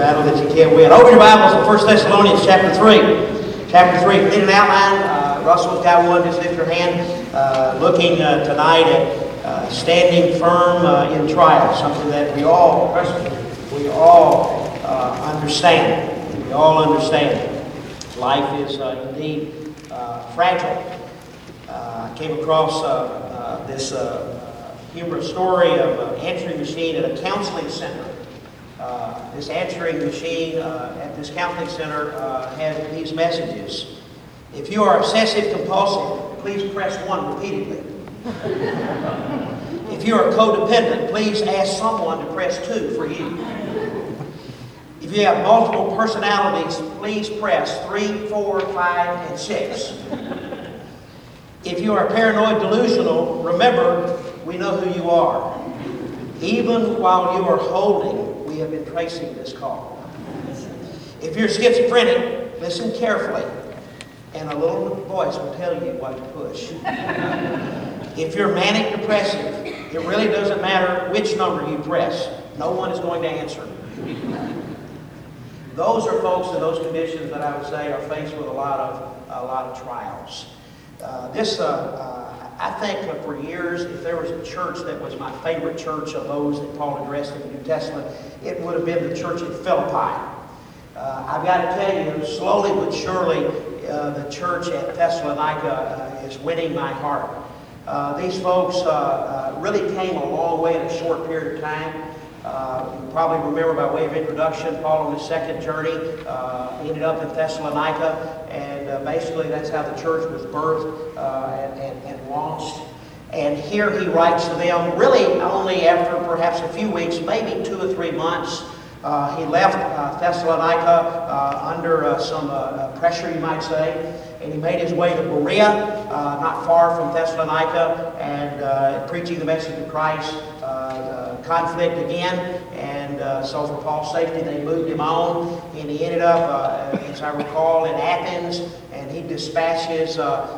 battle that you can't win. Open your Bibles to 1 Thessalonians chapter 3. Chapter 3. If you need an outline, Russell's got one. Just lift your hand. Looking tonight at standing firm in trial. Something that we all understand. We all understand. Life is indeed fragile. I came across this humorous story of an answering machine at a counseling center. This answering machine at this counseling center had these messages. If you are obsessive compulsive, please press 1 repeatedly. If you are codependent, please ask someone to press 2 for you. If you have multiple personalities, please press 3, 4, 5, and 6. If you are paranoid delusional, remember, we know who you are. Even while you are holding, we have been tracing this call. If you're schizophrenic, listen carefully, and a little voice will tell you what to push. If you're manic depressive, it really doesn't matter which number you press. No one is going to answer. Those are folks in those conditions that I would say are faced with a lot of trials. I think for years, if there was a church that was my favorite church of those that Paul addressed in the New Testament, it would have been the church at Philippi. I've got to tell you, slowly but surely, the church at Thessalonica is winning my heart. These folks really came a long way in a short period of time. You probably remember by way of introduction, Paul on his second journey ended up in Thessalonica, and basically that's how the church was birthed and launched. And here he writes to them really only after perhaps a few weeks, maybe 2 or 3 months. He left Thessalonica under some pressure, you might say, and he made his way to Berea, not far from Thessalonica, and preaching the message of Christ. Conflict again, and so for Paul's safety they moved him on, and he ended up, as I recall, in Athens, and he dispatches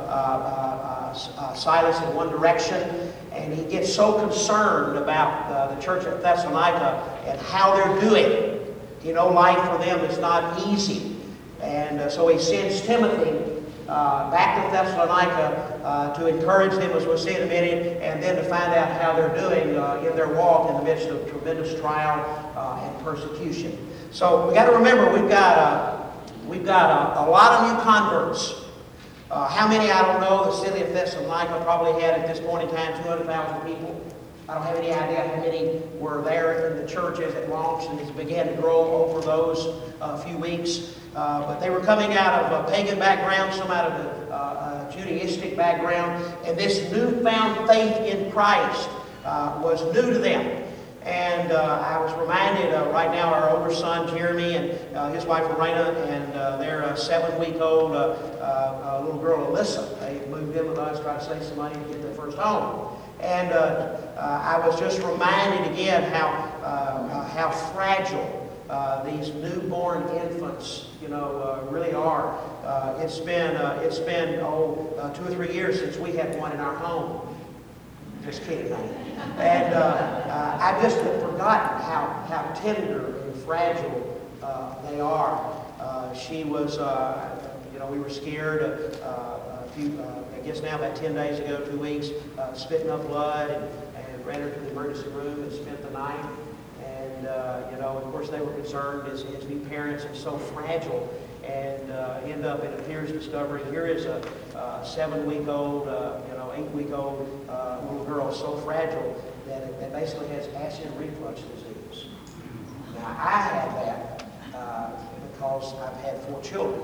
Silas in one direction, and he gets so concerned about the church at Thessalonica and how they're doing. You know, life for them is not easy, and so he sends Timothy back to Thessalonica to encourage them, as we'll see in a minute, and then to find out how they're doing in their walk in the midst of tremendous trial and persecution. So we got to remember we've got a lot of new converts. How many, I don't know. The city of Thessalonica probably had at this point in time 200,000 people. I don't have any idea how many were there in the church as it launched and it began to grow over those few weeks. But they were coming out of a pagan background, some out of a Judaistic background, and this newfound faith in Christ was new to them. And I was reminded right now our older son Jeremy and his wife Lorena and their 7-week-old little girl Alyssa. They moved in with us, tried to save some money to get their first home. And I was just reminded again how fragile these newborn infants, really are. It's been 2 or 3 years since we had one in our home. Just kidding, honey. And I just had forgotten how tender and fragile they are. She was, we were scared a few, I guess now about 10 days ago, 2 weeks, spitting up blood and ran her to the emergency room and spent the night. And, of course they were concerned as new parents and so fragile, and end up, it appears, discovering here is a 7-week-old, 8-week-old little girl so fragile that it basically has acid reflux disease. Now, I had that because I've had 4 children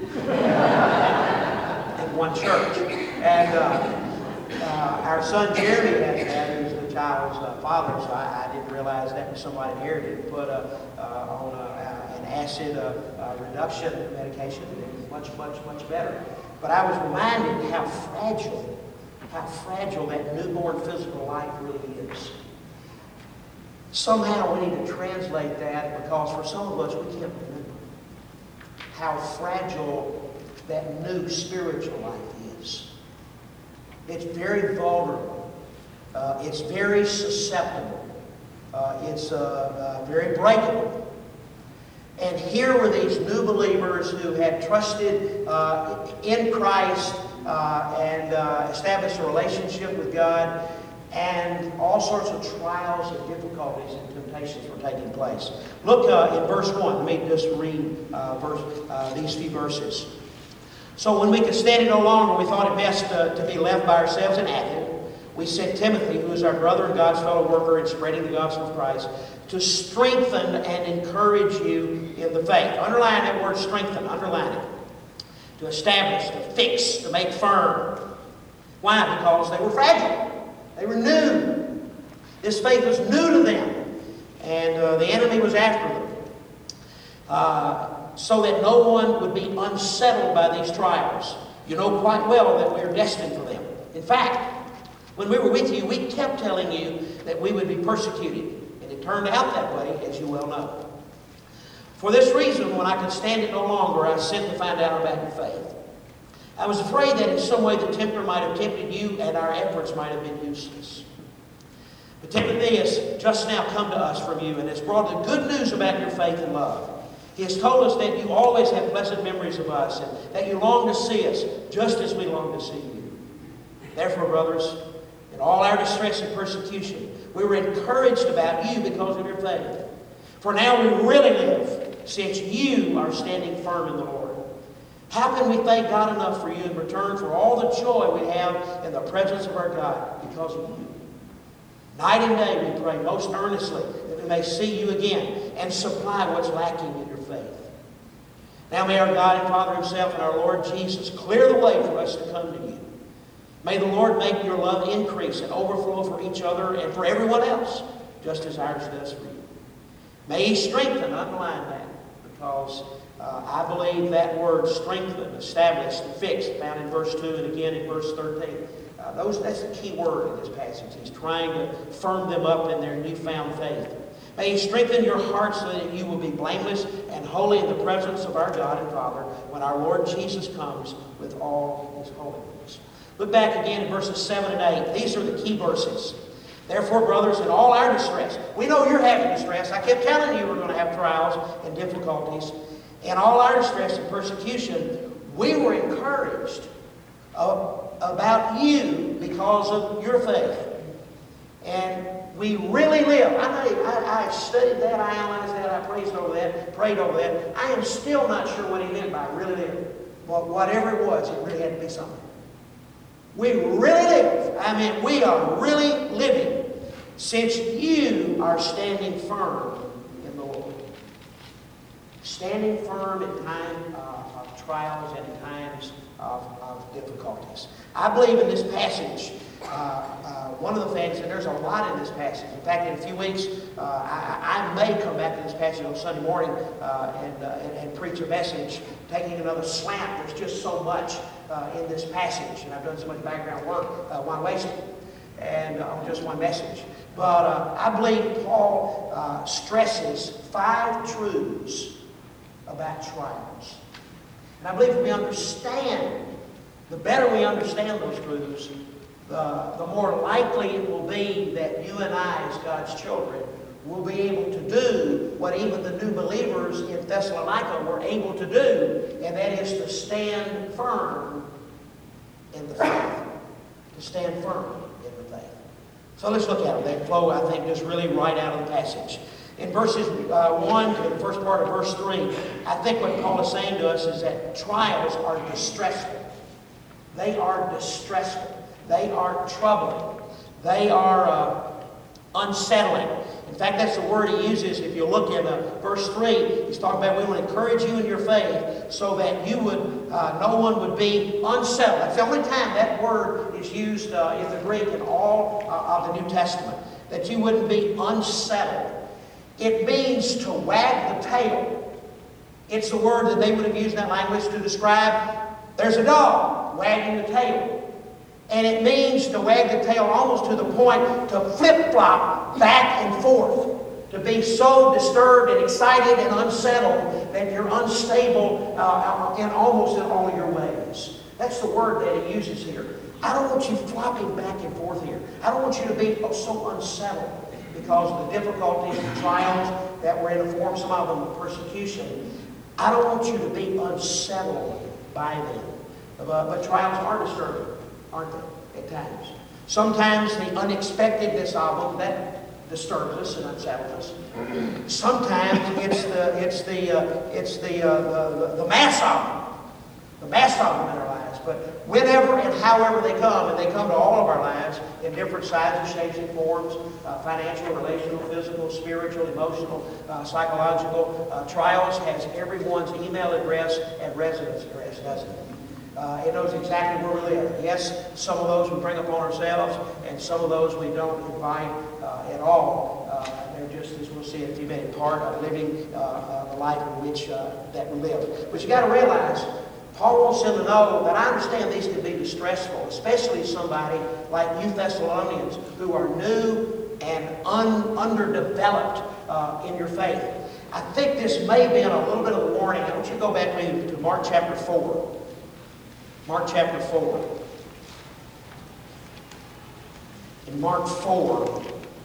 in one church. And our son Jeremy had that. He was the child's father, so I didn't realize that was somebody inherited. Put on an acid reduction medication, and it was much better. But I was reminded how fragile that newborn physical life really is. Somehow we need to translate that, because for some of us we can't remember how fragile that new spiritual life is. It's very vulnerable. It's very susceptible. It's very breakable. And here were these new believers who had trusted in Christ and established a relationship with God, and all sorts of trials and difficulties and temptations were taking place. Look in verse 1. Let me just read these few verses. So when we could stand it no longer, we thought it best to be left by ourselves in Athens. We sent Timothy, who is our brother and God's fellow worker in spreading the gospel of Christ, to strengthen and encourage you in the faith. Underline that word strengthen. Underline it. To establish, to fix, to make firm. Why? Because they were fragile. They were new. This faith was new to them. And the enemy was after them. So that no one would be unsettled by these trials. You know quite well that we are destined for them. In fact, when we were with you, we kept telling you that we would be persecuted. And it turned out that way, as you well know. For this reason, when I could stand it no longer, I sent to find out about your faith. I was afraid that in some way the tempter might have tempted you and our efforts might have been useless. But Timothy has just now come to us from you and has brought the good news about your faith and love. He has told us that you always have pleasant memories of us and that you long to see us just as we long to see you. Therefore, brothers, in all our distress and persecution, we were encouraged about you because of your faith. For now we really live, since you are standing firm in the Lord. How can we thank God enough for you in return for all the joy we have in the presence of our God because of you? Night and day we pray most earnestly that we may see you again and supply what's lacking in your faith. Now may our God and Father himself and our Lord Jesus clear the way for us to come to you. May the Lord make your love increase and overflow for each other and for everyone else, just as ours does for you. May he strengthen, underline that, because I believe that word strengthen, establish, and fix, found in verse 2 and again in verse 13. That's the key word in this passage. He's trying to firm them up in their newfound faith. May he strengthen your hearts so that you will be blameless and holy in the presence of our God and Father when our Lord Jesus comes with all his holiness. Look back again in verses 7 and 8. These are the key verses. Therefore, brothers, in all our distress, we know you're having distress. I kept telling you we're going to have trials and difficulties. In all our distress and persecution, we were encouraged about you because of your faith. And we really live. I studied that, I analyzed that, I prayed over that. I am still not sure what he meant by really live. But whatever it was, it really had to be something. We really live. We are really living since you are standing firm in the Lord. Standing firm in times of trials and in times of difficulties. I believe in this passage, one of the things, and there's a lot in this passage. In fact, in a few weeks, I may come back to this passage on Sunday morning and preach a message, taking another slant. There's just so much in this passage, and I've done so much background work. Why waste it? And on just one message. But I believe Paul stresses 5 truths about trials. And I believe if we understand, the better we understand those truths, the more likely it will be that you and I, as God's children, will be able to do what even the new believers in Thessalonica were able to do, and that is to stand firm in the faith. To stand firm in the faith. So let's look at it. That flow, I think, is really right out of the passage. In verses 1 to the first part of verse 3, I think what Paul is saying to us is that trials are distressful. They are distressful. They are troubling. They are unsettling. In fact, that's the word he uses. If you look in verse 3, he's talking about we want to encourage you in your faith so that you would, no one would be unsettled. That's the only time that word is used in the Greek in all of the New Testament. That you wouldn't be unsettled. It means to wag the tail. It's the word that they would have used in that language to describe there's a dog wagging the tail. And it means to wag the tail almost to the point to flip-flop back and forth. To be so disturbed and excited and unsettled that you're unstable almost in all of your ways. That's the word that he uses here. I don't want you flopping back and forth here. I don't want you to be so unsettled because of the difficulties and trials that were in a form, some of them, of persecution. I don't want you to be unsettled by them. But trials are disturbing, aren't they, at times? Sometimes the unexpectedness of them, that disturbs us and unsettles us. Sometimes it's the mass of them. The mass of them in our lives. But whenever and however they come, and they come to all of our lives in different sizes, shapes, and forms, financial, relational, physical, spiritual, emotional, psychological, trials has everyone's email address and residence address, doesn't it? It knows exactly where we live. Yes, some of those we bring upon ourselves, and some of those we don't invite at all. They're just, as we'll see in a few minutes, part of living the life in which that we live. But you got to realize, Paul wants them to know that I understand these can be distressful, especially somebody like you Thessalonians who are new and underdeveloped in your faith. I think this may have been a little bit of a warning. I want you to go back to Mark chapter 4. Mark chapter 4. In Mark 4,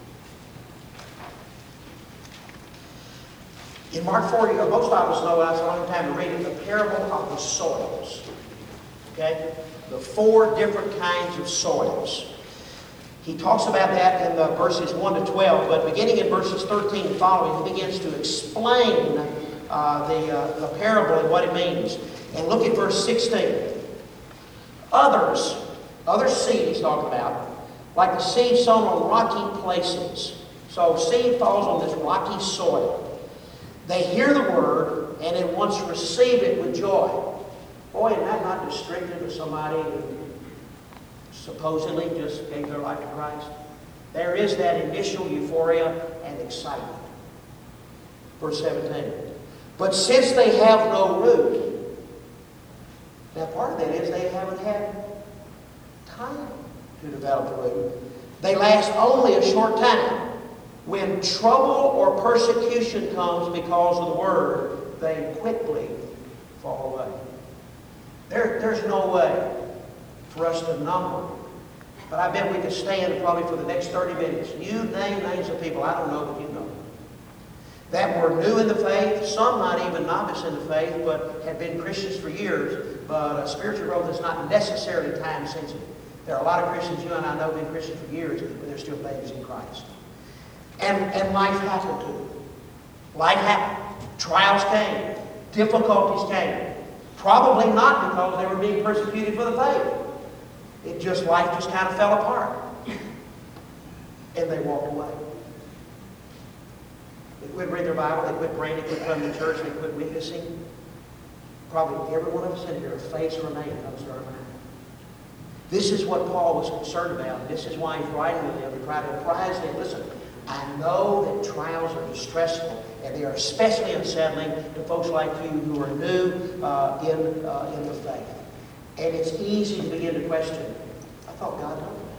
most of us know, that's a long time to read it, the parable of the soils. Okay? The 4 different kinds of soils. He talks about that in the verses 1 to 12, but beginning in verses 13 and following, he begins to explain the parable and what it means. And look at verse 16. Other seed he's talking about, like the seed sown on rocky places. So seed falls on this rocky soil. They hear the word and at once receive it with joy. Boy, isn't that not descriptive of somebody who supposedly just gave their life to Christ? There is that initial euphoria and excitement. Verse 17. But since they have no root, now part of that is they haven't had time to develop the root. They last only a short time. When trouble or persecution comes because of the word, they quickly fall away. There's no way for us to number. But I bet we could stand probably for the next 30 minutes. You name names of people, I don't know, but you know, that were new in the faith, some not even novice in the faith, but had been Christians for years. But spiritual growth is not necessarily time sensitive. There are a lot of Christians, you and I know, been Christians for years, but they're still babies in Christ. And life happened to them. Life happened. Trials came. Difficulties came. Probably not because they were being persecuted for the faith. Life just kind of fell apart. And they walked away. They quit reading their Bible, they quit praying, they quit coming to church, they quit witnessing. Probably every one of us in here, a face remained comes to our mind. This is what Paul was concerned about. And this is why he's writing to them to try to apprise them. Listen, I know that trials are distressful, and they are especially unsettling to folks like you who are new in the faith. And it's easy to begin to question, I thought God loved me.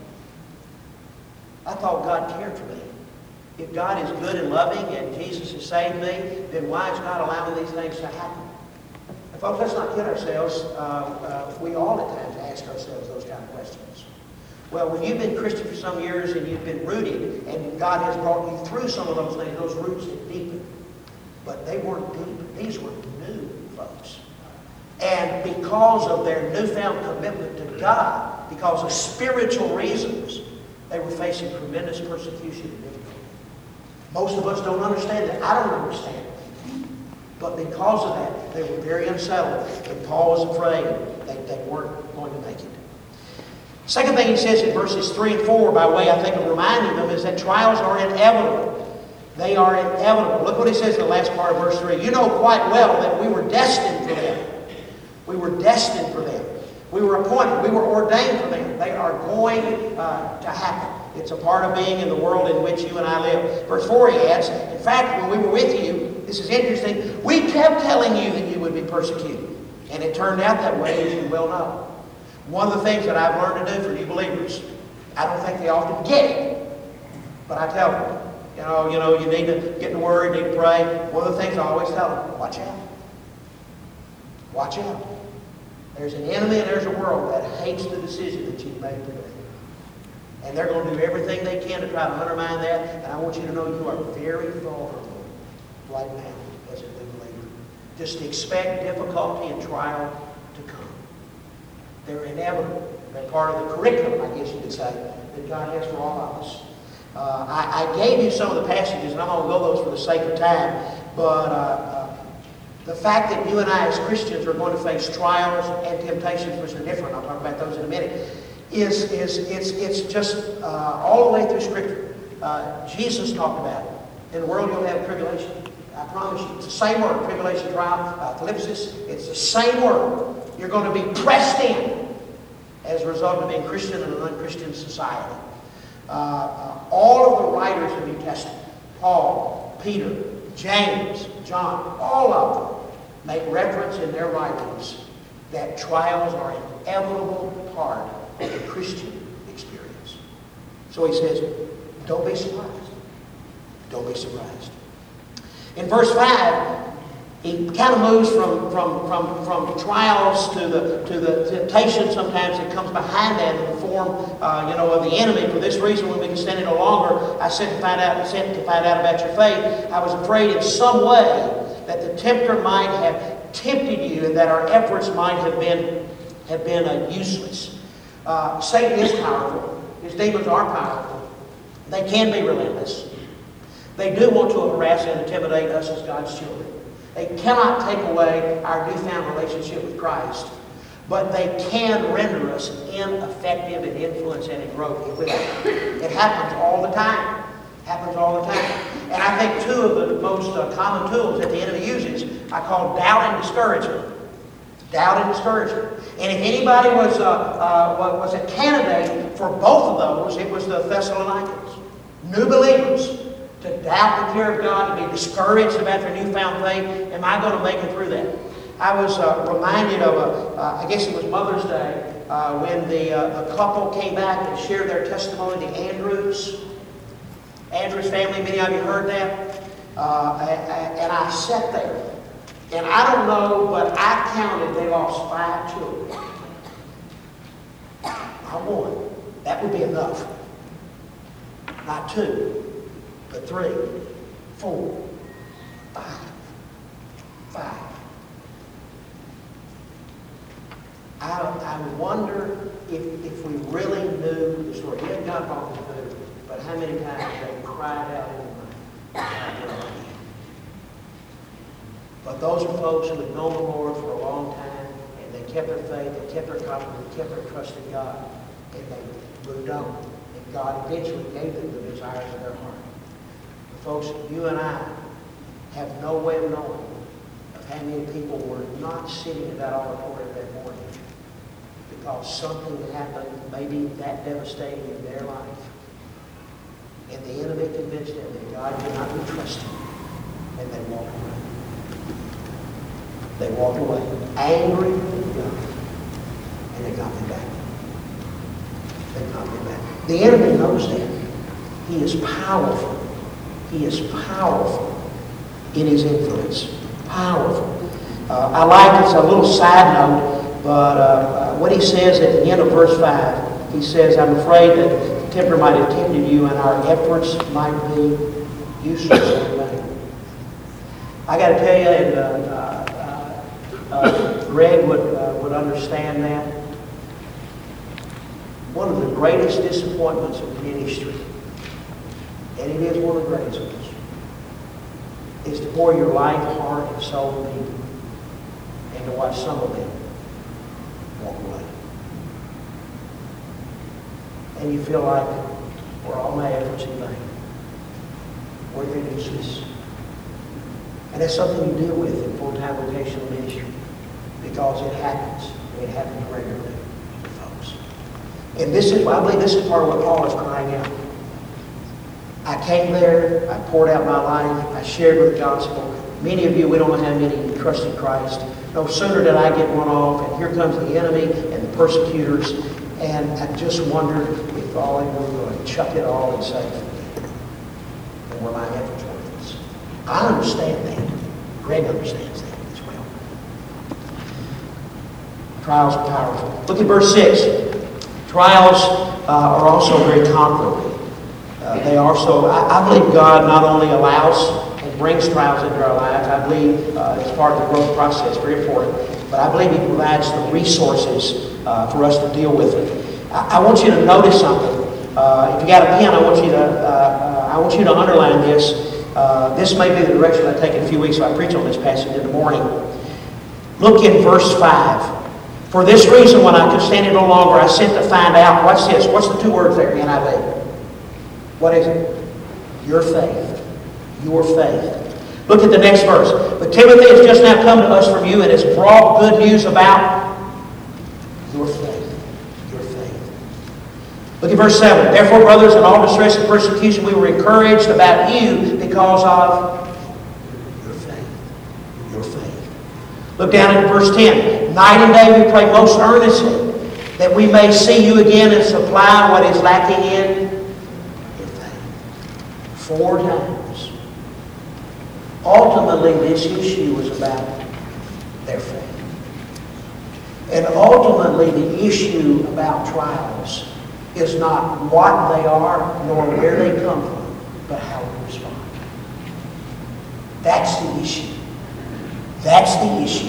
I thought God cared for me. If God is good and loving and Jesus has saved me, then why is God allowing these things to happen? And folks, let's not kid ourselves. We all at times ask ourselves those kind of questions. Well, when you've been Christian for some years and you've been rooted and God has brought you through some of those things, those roots have deepened. But they weren't deep. These were new folks. And because of their newfound commitment to God, because of spiritual reasons, they were facing tremendous persecution and difficulty. Most of us don't understand that. I don't understand it. But because of that, they were very unsettled. And Paul was afraid they weren't going to make it. Second thing he says in verses 3 and 4, by way, I think, of reminding them, is that trials are inevitable. They are inevitable. Look what he says in the last part of verse 3. You know quite well that we were destined for them. We were destined for them. We were appointed. We were ordained for them. They are going to happen. It's a part of being in the world in which you and I live. Verse 4 he adds, in fact, when we were with you, this is interesting, we kept telling you that you would be persecuted. And it turned out that way, as you well know. One of the things that I've learned to do for new believers, I don't think they often get it, but I tell them, you need to get in the Word, you need to pray. One of the things I always tell them, watch out. Watch out. There's an enemy and there's a world that hates the decision that you've made today. And they're going to do everything they can to try to undermine that, and I want you to know you are very vulnerable right now as a new believer. Just expect difficulty and trial to come. They're inevitable. They're part of the curriculum, I guess you could say, that God has for all of us. I gave you some of the passages, and I'm going to go those for the sake of time, but the fact that you and I as Christians are going to face trials and temptations, which are different, I'll talk about those in a minute, it's just all the way through Scripture. Jesus talked about it. In the world you'll have tribulation. I promise you, it's the same word, tribulation, trial, thlipsis. It's the same word. You're going to be pressed in as a result of being Christian in an unchristian society. All of the writers of the New Testament, Paul, Peter, James, John, all of them make reference in their writings that trials are an inevitable part of the Christian experience. So he says, don't be surprised. Don't be surprised. In verse 5, he kind of moves from trials to the temptation sometimes that comes behind that in the form, of the enemy. For this reason, when we can stand it no longer, I sent to find out about your faith. I was afraid in some way that the tempter might have tempted you, and that our efforts might have been useless. Satan is powerful. His demons are powerful. They can be relentless. They do want to harass and intimidate us as God's children. They cannot take away our newfound relationship with Christ, but they can render us ineffective in influence and in growth. It happens all the time. Happens all the time. And I think two of the most common tools that the enemy uses, I call doubt and discouragement. Doubt and discouragement. And if anybody was a candidate for both of those, it was the Thessalonians. New believers. To doubt the care of God, to be discouraged about their newfound faith. Am I going to make it through that? I was reminded of, I guess it was Mother's Day, when the couple came back and shared their testimony, the Andrews family. Many of you heard that. And I sat there. And I don't know, but I counted they lost 5 children. Not 1. That would be enough. Not 2. But 3, 4, 5. I wonder if we really knew the story. Yeah, God brought them through, but how many times they cried out in the night. But those are folks who had known the Lord for a long time, and they kept their faith, they kept their confidence, they kept their trust in God, and they moved on. And God eventually gave them the desires of their heart. Folks, you and I have no way of knowing of how many people were not sitting in that auditorium that morning because something happened, maybe that devastating in their life. And the enemy convinced them that God could not be trusted. And they walked away. They walked away angry with God. And they got them back. They got them back. The enemy knows that. He is powerful. He is powerful in his influence. Powerful. I like, it's a little side note, but what he says at the end of verse 5, he says, I'm afraid that the tempter might have tempted you and our efforts might be useless in vain. I got to tell you, and Greg would understand that, one of the greatest disappointments of ministry, and it is one of the greatest ones, is to pour your life, heart, and soul into people and to watch some of them walk away. And you feel like, were all my efforts in vain? Were they useless? And that's something you deal with in full-time vocational ministry because it happens. It happens regularly with folks. And I believe this is part of what Paul is crying out. I came there, I poured out my life, I shared with the gospel. Many of you, we don't know how many trusted Christ. No sooner did I get one off, and here comes the enemy and the persecutors, and I just wondered if all they were going to chuck it all and say, and were my efforts worthless. I understand that. Greg understands that as well. Trials are powerful. Look at verse 6. Trials are also very conquering. They also, I believe God not only allows, and brings trials into our lives. I believe it's part of the growth process, very important. But I believe He provides the resources for us to deal with it. I want you to notice something. If you got a pen, I want you to underline this. This may be the direction I take in a few weeks if I preach on this passage in the morning. Look in verse 5. For this reason, when I could stand it no longer, I sent to find out. Watch this. What's the two words there, NIV? What is it? Your faith. Your faith. Look at the next verse. But Timothy has just now come to us from you and has brought good news about your faith. Your faith. Look at verse 7. Therefore, brothers, in all distress and persecution, we were encouraged about you because of your faith. Your faith. Look down at verse 10. Night and day we pray most earnestly that we may see you again and supply what is lacking in your faith. 4 times. Ultimately, this issue was about their faith. And ultimately, the issue about trials is not what they are nor where they come from, but how we respond. That's the issue. That's the issue.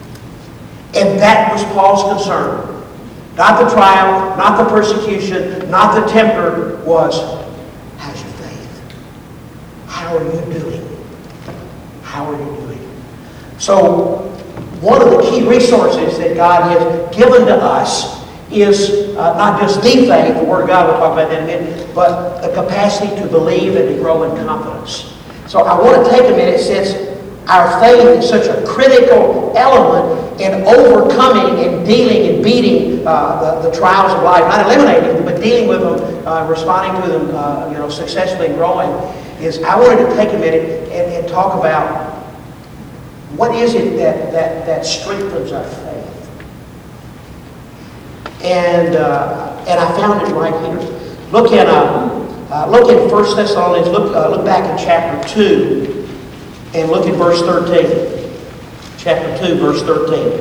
And that was Paul's concern. Not the trial, not the persecution, not the temper, was, how's your faith? How are you doing? How are you doing? So, one of the key resources that God has given to us is not just the faith, the Word of God, we'll talk about that in a minute, but the capacity to believe and to grow in confidence. So I want to take a minute, since our faith is such a critical element in overcoming and dealing and beating the trials of life, not eliminating them, but dealing with them, responding to them, successfully and growing, is I wanted to take a minute and talk about what is it that strengthens our faith. And I found it right here. Look in 1 Thessalonians. Look back in chapter 2 and look at verse 13. Chapter 2, verse 13.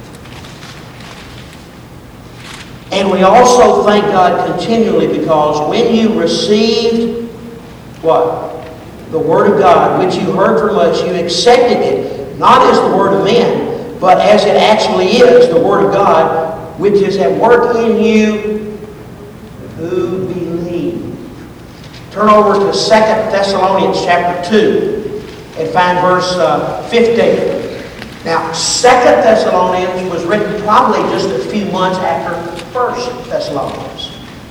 And we also thank God continually because when you received what? The Word of God, which you heard from us, you accepted it, not as the Word of men, but as it actually is, the Word of God, which is at work in you who believe. Turn over to 2 Thessalonians chapter 2 and find verse 15. Now, 2 Thessalonians was written probably just a few months after 1 Thessalonians.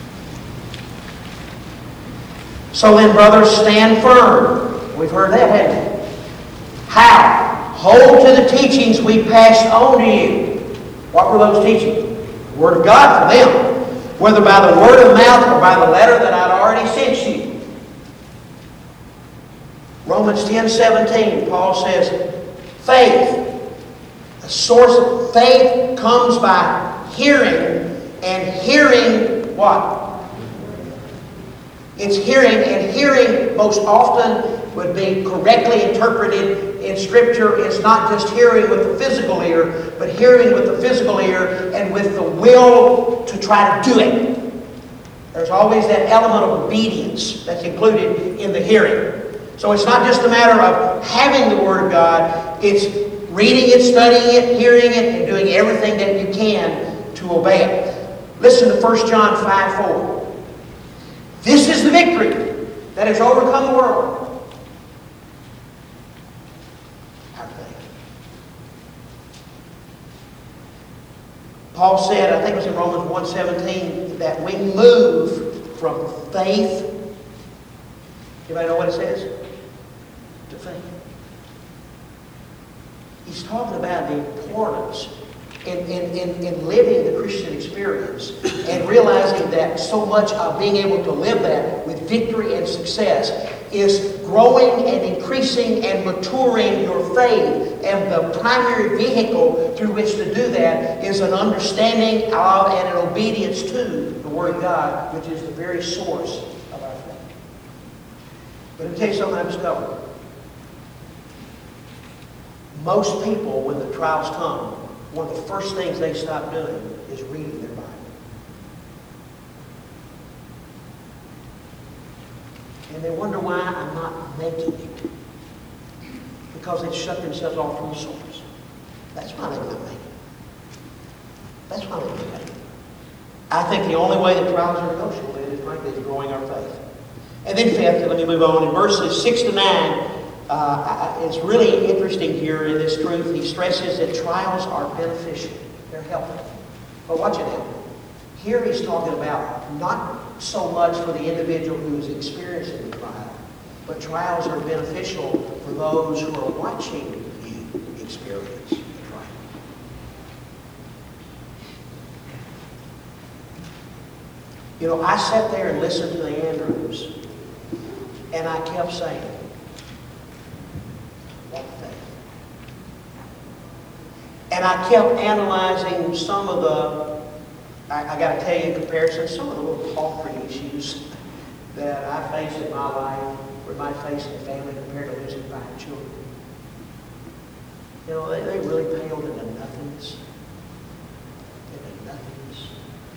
So then, brothers, stand firm. We've heard that, haven't we? How? Hold to the teachings we passed on to you. What were those teachings? The Word of God for them. Whether by the word of mouth or by the letter that I'd already sent you. Romans 10:17, Paul says, faith. The source of faith comes by hearing, and hearing what? It's hearing, and hearing most often would be correctly interpreted in Scripture. It's not just hearing with the physical ear, but hearing with the physical ear and with the will to try to do it. There's always that element of obedience that's included in the hearing. So it's not just a matter of having the Word of God, it's reading it, studying it, hearing it, and doing everything that you can to obey it. Listen to 1 John 5:4. This is the victory that has overcome the world. Our faith. Paul said, I think it was in Romans 1:17, that we move from faith. Anybody know what it says? To faith. He's talking about the importance in living the Christian experience and realizing that so much of being able to live that with victory and success is growing and increasing and maturing your faith. And the primary vehicle through which to do that is an understanding of and an obedience to the Word of God, which is the very source of our faith. But let me tell you something I've discovered. Most people, when the trials come, one of the first things they stop doing is reading their Bible. And they wonder why I'm not making it. because they've shut themselves off from the source. That's why they're not making it. That's why they're not making it. I think the only way that trials are negotiable is, frankly, is growing our faith. And then fifth, let me move on, in verses 6 to 9, it's really interesting here in this truth. He stresses that trials are beneficial. They're helpful. But watch it now. Here he's talking about not so much for the individual who is experiencing the trial, but trials are beneficial for those who are watching you experience the trial. You know, I sat there and listened to the Andrews, and I kept saying, what faith? And I kept analyzing some of the, I got to tell you in comparison, some of the little paltry issues that I faced in my life, or my face in the family compared to losing 5 children. You know, they really paled into nothingness. Into nothingness.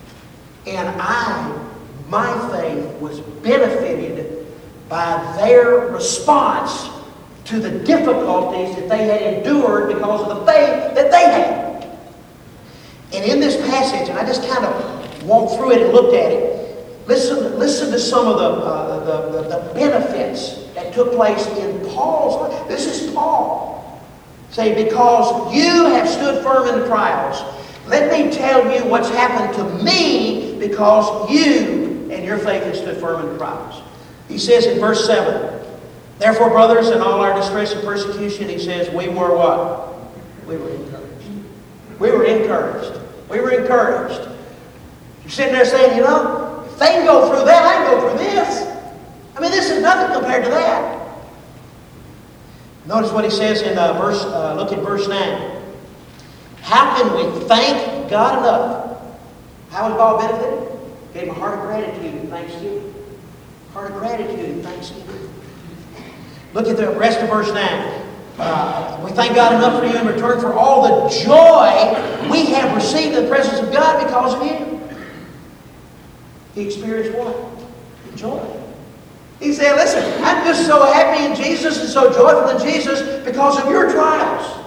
And my faith was benefited by their response to the difficulties that they had endured because of the faith that they had. And in this passage, and I just kind of walked through it and looked at it, listen to some of the benefits that took place in Paul's life. This is Paul. Say, because you have stood firm in the trials, let me tell you what's happened to me because you and your faith have stood firm in the trials. He says in verse 7, therefore, brothers, in all our distress and persecution, he says, we were what? We were encouraged. We were encouraged. We were encouraged. You're sitting there saying, you know, if they can go through that, I can go through this. I mean, this is nothing compared to that. Notice what he says in look at verse 9. How can we thank God enough? How was Paul benefited? Gave him a heart of gratitude and thanksgiving. Heart of gratitude and thanksgiving. Look at the rest of verse 9. We thank God enough for you in return for all the joy we have received in the presence of God because of you. He experienced what? Joy. He said, listen, I'm just so happy in Jesus and so joyful in Jesus because of your trials.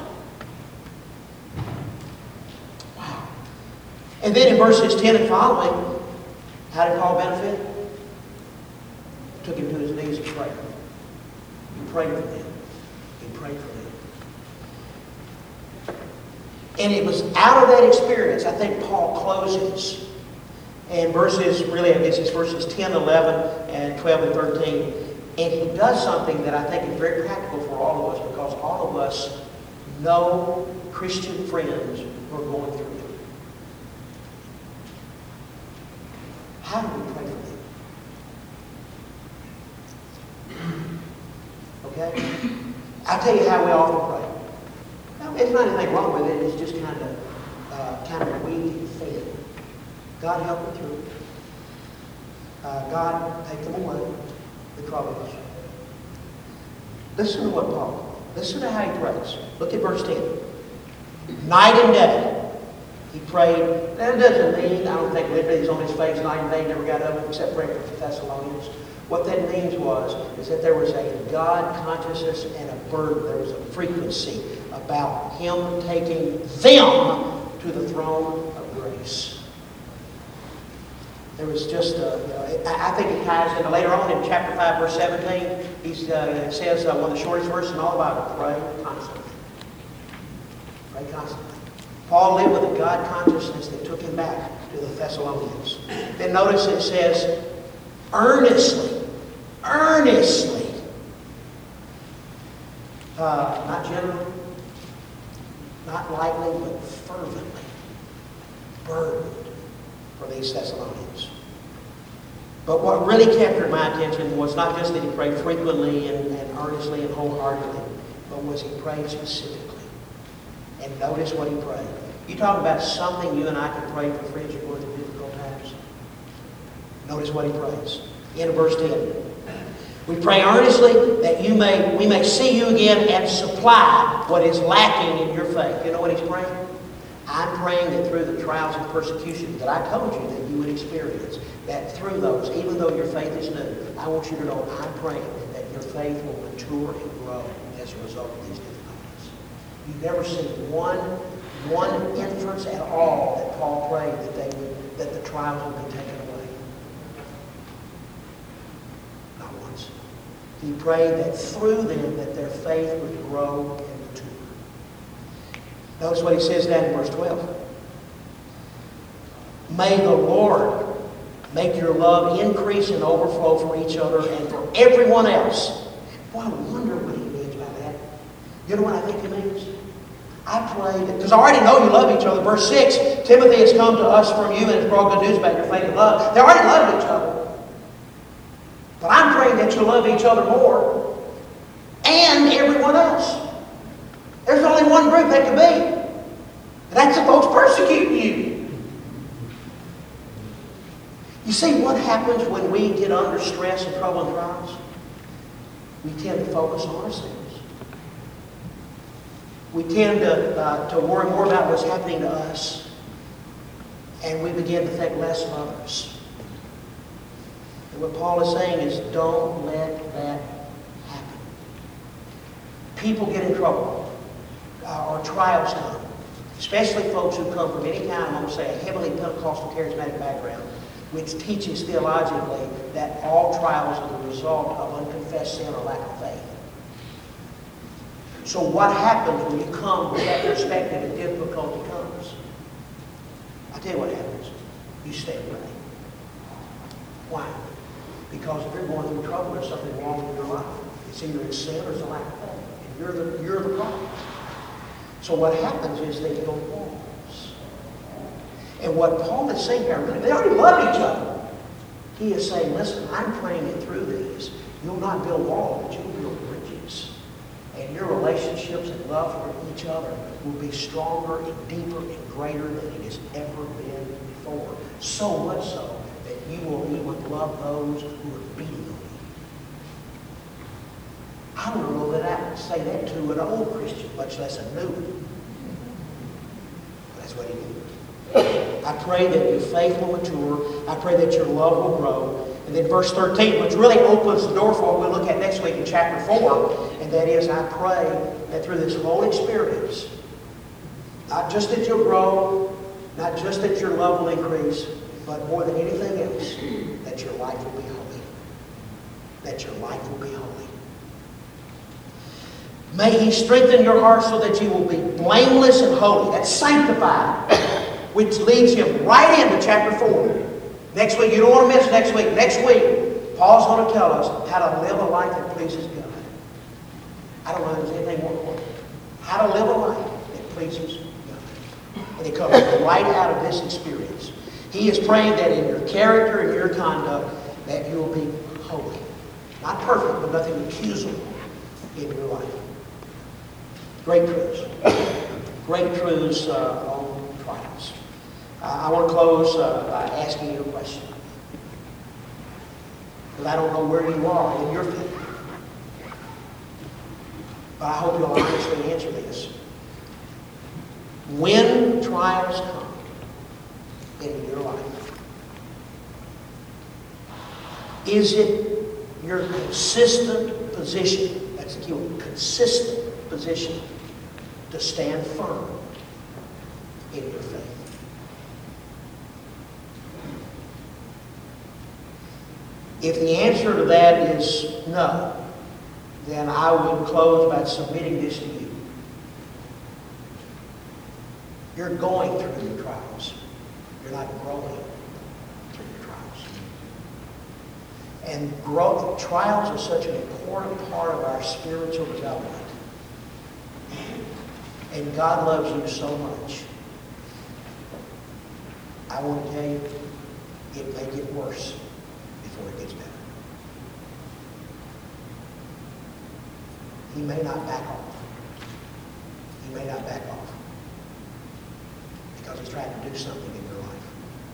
Wow. And then in verses 10 and following, how did Paul benefit? Took him to his knees and prayed. He prayed for them. He prayed for them. And it was out of that experience, I think Paul closes. And verses, really, I guess it's verses 10, 11, and 12, and 13. And he does something that I think is very practical for all of us, because all of us know Christian friends who are going through it. How do we pray for them? Okay? I'll tell you how we often pray. Now, there's not anything wrong with it. It's just kind of weak and thin. God help them through. God take them away, the troubles. Listen to what Paul, listen to how he prays. Look at verse 10. Night and day, he prayed. That doesn't mean, I don't think literally he's on his face night and day, never got up except praying for the Thessalonians. What that means is that there was a God consciousness and a burden. There was a frequency about him taking them to the throne of grace. There was just, I think it ties in later on in chapter 5, verse 17. It says, one of the shortest verses in all the Bible, pray constantly. Pray constantly. Paul lived with a God consciousness that took him back to the Thessalonians. Then notice it says, earnestly. Earnestly. Not generally, not lightly, but fervently. Burdened for these Thessalonians. But what really captured my attention was not just that he prayed frequently and earnestly and wholeheartedly, but was he prayed specifically. And notice what he prayed. You talk about something you and I can pray for friends who are going through difficult times. Notice what he prays. In verse 10. We pray earnestly that we may see you again and supply what is lacking in your faith. You know what he's praying? I'm praying that through the trials and persecution that I told you that you would experience, that through those, even though your faith is new, I want you to know I'm praying that your faith will mature and grow as a result of these difficulties. You've never seen one inference at all that Paul prayed that the trials would be taken away. Not once. He prayed that through them that their faith would grow and mature. Notice what he says down in verse 12. May the Lord make your love increase and overflow for each other and for everyone else. Boy, I wonder what he means by that. You know what I think he means? I pray that, because I already know you love each other. Verse 6, Timothy has come to us from you and has brought good news about your faith and love. They already love each other. But I'm praying that you love each other more and everyone else. There's only one group that can be. And that's the folks persecuting you. You see what happens when we get under stress and trouble and trials? We tend to focus on ourselves. We tend to worry more about what's happening to us. And we begin to think less of others. And what Paul is saying is, don't let that happen. People get in trouble, or trials come. Especially folks who come from any kind, I'm going to say, a heavily Pentecostal charismatic background, which teaches theologically that all trials are the result of unconfessed sin or lack of faith. So what happens when you come with that perspective and difficulty comes? I'll tell you what happens. You stay away. Why? Because if you're going through trouble, there's something wrong with your life. It's either it's sin or it's a lack of faith. And you're the problem. So what happens is they build walls. And what Paul is saying here, they already love each other. He is saying, listen, I'm praying it through these. You'll not build walls, but you'll build bridges. And your relationships and love for each other will be stronger and deeper and greater than it has ever been before. So much so that you will even love those who are beating on you. I don't know that I would say that to an old Christian, much less a new one. That's what he did. I pray that your faith will mature. I pray that your love will grow. And then verse 13, which really opens the door for what we'll look at next week in chapter 4, and that is, I pray that through this whole experience, not just that you'll grow, not just that your love will increase, but more than anything else, that your life will be holy. That your life will be holy. May He strengthen your heart so that you will be blameless and holy. That's sanctified, which leads him right into chapter 4. Next week, you don't want to miss next week. Next week, Paul's going to tell us how to live a life that pleases God. I don't know if there's anything more important. How to live a life that pleases God. And it comes right out of this experience. He is praying that in your character and your conduct, that you will be holy. Not perfect, but nothing accusable in your life. Great truths. Great truths on trials. I want to close by asking you a question. Because I don't know where you are in your faith. But I hope you'll honestly answer this. When trials come in your life, is it your consistent position, that's the key word, consistent position, to stand firm in your faith? If the answer to that is no, then I would close by submitting this to you. You're going through your trials. You're not growing through your trials. And trials are such an important part of our spiritual development. And God loves you so much. I want to tell you, it may get worse before it gets better. He may not back off. He may not back off. Because he's trying to do something in your life.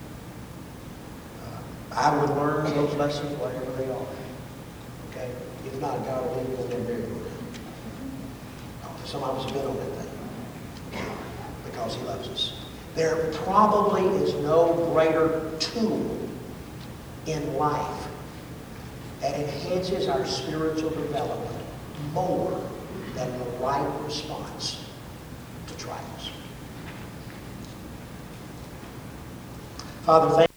I would learn those lessons whatever they are. Okay? If not, God will leave you in there very good. Some of us have been on that thing. Because he loves us. There probably is no greater tool in life that enhances our spiritual development more than the right response trials. Father, thank